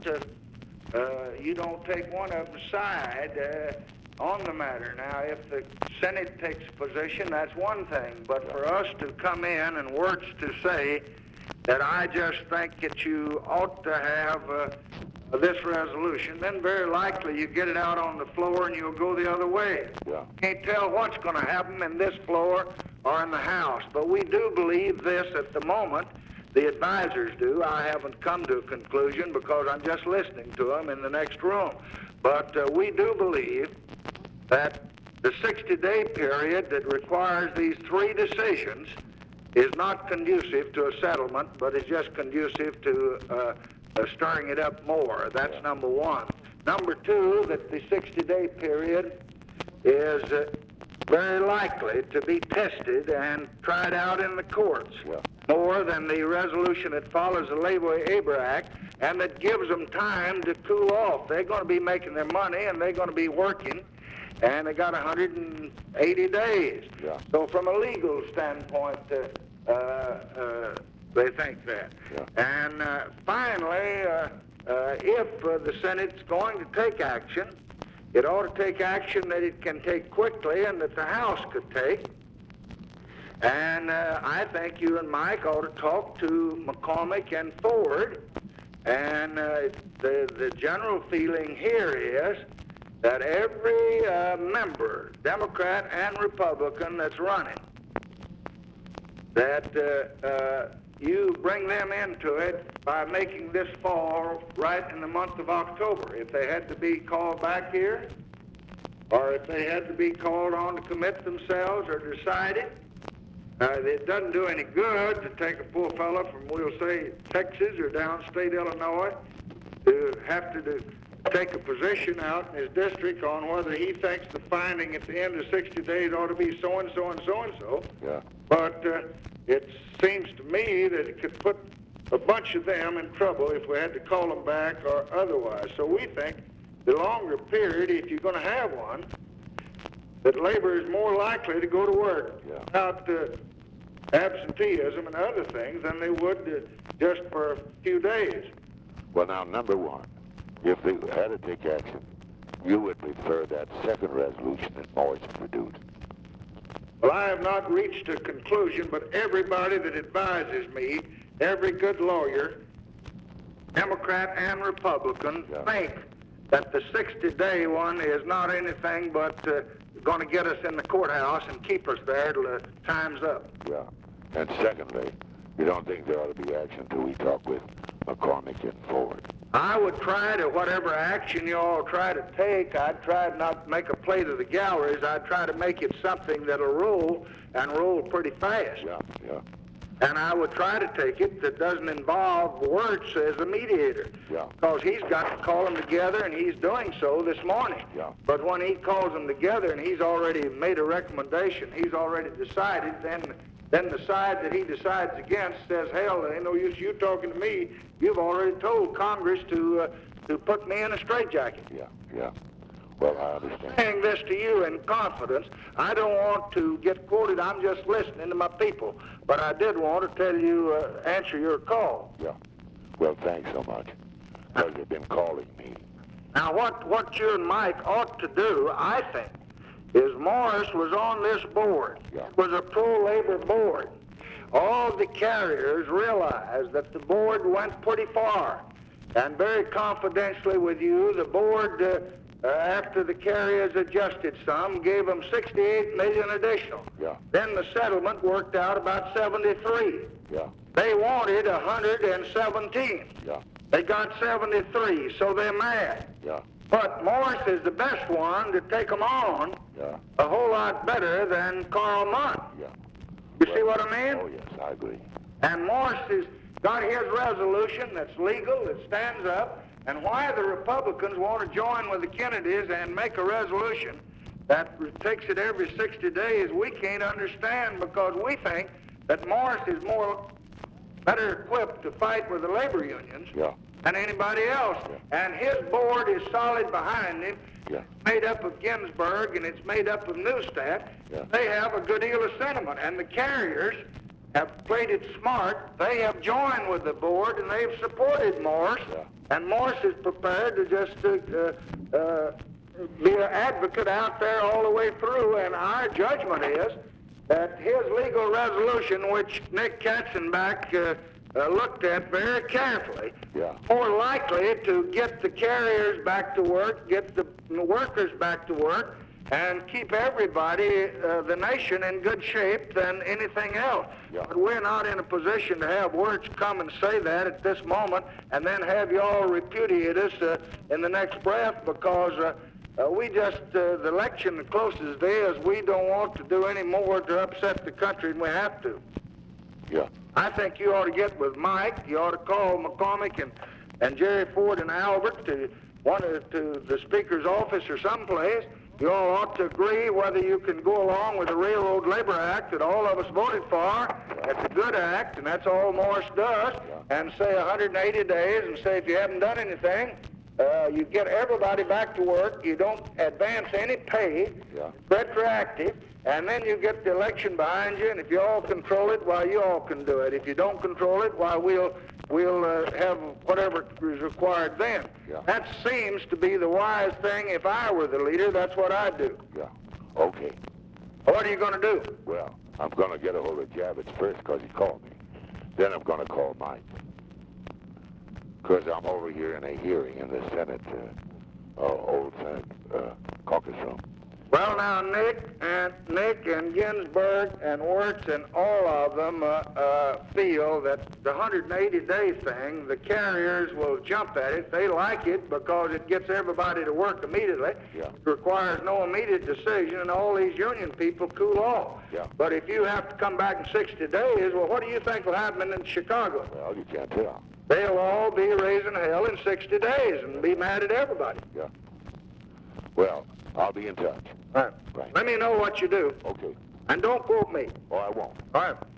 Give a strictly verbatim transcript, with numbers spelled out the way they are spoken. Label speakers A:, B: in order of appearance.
A: uh, uh, you don't take one of them side uh, on the matter. Now, if the Senate takes a position, that's one thing. But for us to come in and words to say that I just think that you ought to have uh, this resolution, then very likely you get it out on the floor and you'll go the other way.
B: Yeah.
A: Can't tell what's going to happen in this floor or in the House. But we do believe this at the moment. The advisors do. I haven't come to a conclusion because I'm just listening to them in the next room. But uh, we do believe that the sixty-day period that requires these three decisions is not conducive to a settlement, but is just conducive to uh, uh, stirring it up more. That's number one. Number two, that the sixty-day period is uh, very likely to be tested and tried out in the courts
B: Yeah.
A: more than the resolution that follows the Labor Act and that gives them time to cool off. They're going to be making their money and they're going to be working, and they got one hundred eighty days.
B: Yeah.
A: So from a legal standpoint, uh, uh, uh, they think that.
B: Yeah.
A: And uh, finally, uh, uh, if uh, the Senate's going to take action, it ought to take action that it can take quickly and that the House could take. And uh, I think you and Mike ought to talk to McCormick and Ford. And uh, the, the general feeling here is that every uh, member, Democrat and Republican, that's running, that uh, uh, you bring them into it by making this fall right in the month of October. If they had to be called back here, or if they had to be called on to commit themselves or decided, uh, it doesn't do any good to take a poor fellow from, we'll say, Texas or downstate Illinois to have to do, take a position out in his district on whether he thinks the finding at the end of sixty days ought to be so-and-so and so-and-so.
B: Yeah.
A: But uh, it seems to me that it could put a bunch of them in trouble if we had to call them back or otherwise. So we think the longer period, if you're going to have one, that labor is more likely to go to work
B: Yeah.
A: without uh, absenteeism and other things than they would uh, just for a few days.
B: Well, now, number one, if they had to take action, you would prefer that second resolution that Morrison produced.
A: Well, I have not reached a conclusion, but everybody that advises me, every good lawyer, Democrat and Republican,
B: Yeah.
A: think that the sixty-day one is not anything but uh, going to get us in the courthouse and keep us there till the time's up.
B: Yeah. And secondly, you don't think there ought to be action until we talk with McCormick and Ford?
A: I would try to, whatever action you all try to take, I'd try to not make a play to the galleries. I'd try to make it something that'll roll and roll pretty fast.
B: Yeah, yeah,
A: And I would try to take it that doesn't involve Wirtz as a mediator.
B: Yeah.
A: Because he's got to call them together, and he's doing so this morning.
B: Yeah.
A: But when he calls them together and he's already made a recommendation, he's already decided, then then the side that he decides against says, hell, there ain't no use you talking to me. You've already told Congress to uh, to put me in a straitjacket.
B: yeah, yeah. Well, I understand.
A: Saying this to you in confidence, I don't want to get quoted. I'm just listening to my people. But I did want to tell you, uh, answer your call.
B: Yeah. Well, thanks so much. Because you've been calling me.
A: Now, what, what you and Mike ought to do, I think, is Morris was on this board.
B: Yeah.
A: It was a pro-labor board. All the carriers realized that the board went pretty far. And very confidentially with you, the board, uh, uh, after the carriers adjusted some, gave them sixty-eight million dollars additional.
B: Yeah.
A: Then the settlement worked out about seventy-three.
B: Yeah,
A: They wanted one hundred seventeen.
B: yeah,
A: They got seventy-three, so they're mad.
B: yeah,
A: But Morris is the best one to take them on
B: yeah,
A: a whole lot better than Carl Munn.
B: yeah.
A: You see what I mean?
B: Oh, yes, I agree.
A: And Morris has got his resolution that's legal, that stands up, and why the Republicans want to join with the Kennedys and make a resolution that takes it every sixty days, we can't understand, because we think that Morris is more better equipped to fight with the labor unions
B: Yeah,
A: than anybody else. And his board is solid behind him.
B: yeah,
A: It's made up of Ginsburg and it's made up of Neustadt.
B: Yeah.
A: They have a good deal of sentiment. And the carriers have played it smart. They have joined with the board, and they've supported Morse.
B: Yeah.
A: And Morse is prepared to just uh, uh, be an advocate out there all the way through. And our judgment is that his legal resolution, which Nick Katzenbach uh, uh, looked at very carefully,
B: Yeah.
A: more likely to get the carriers back to work, get the workers back to work, and keep everybody, uh, the nation, in good shape than anything else.
B: Yeah.
A: But we're not in a position to have words come and say that at this moment and then have you all repudiate us uh, in the next breath, because uh, uh, we just, uh, the election, the closest it is, we don't want to do any more to upset the country than we have to.
B: Yeah.
A: I think you ought to get with Mike. You ought to call McCormick and, and Jerry Ford and Albert to one of, to the Speaker's office or someplace. You all ought to agree whether you can go along with the Railroad Labor Act that all of us voted for. It's a good act, and that's all Morse does. And say one hundred eighty days, and say if you haven't done anything, uh, you get everybody back to work. You don't advance any pay.
B: Yeah.
A: Retroactive. And then you get the election behind you, and if you all control it, why, you all can do it. If you don't control it, why, we'll we'll uh, have whatever is required then.
B: Yeah.
A: That seems to be the wise thing. If I were the leader, that's what I'd do.
B: Yeah. Okay.
A: What are you going to do?
B: Well, I'm going to get a hold of Javits first because he called me. Then I'm going to call Mike. Because I'm over here in a hearing in the Senate, uh, uh, old Senate uh, caucus room.
A: Well, now, Nick and Nick and Ginsburg and Wirtz and all of them uh, uh, feel that the one hundred eighty day thing, the carriers will jump at it. They like it because it gets everybody to work immediately.
B: Yeah.
A: It requires no immediate decision, and all these union people cool off.
B: Yeah.
A: But if you have to come back in sixty days, well, what do you think will happen in Chicago?
B: Well, you can't tell.
A: They'll all be raising hell in sixty days and be mad at everybody.
B: Yeah. Well, I'll be in touch.
A: All right.
B: Right.
A: Let me know what you do,
B: Okay.
A: and don't quote me.
B: Oh, I won't.
A: All right.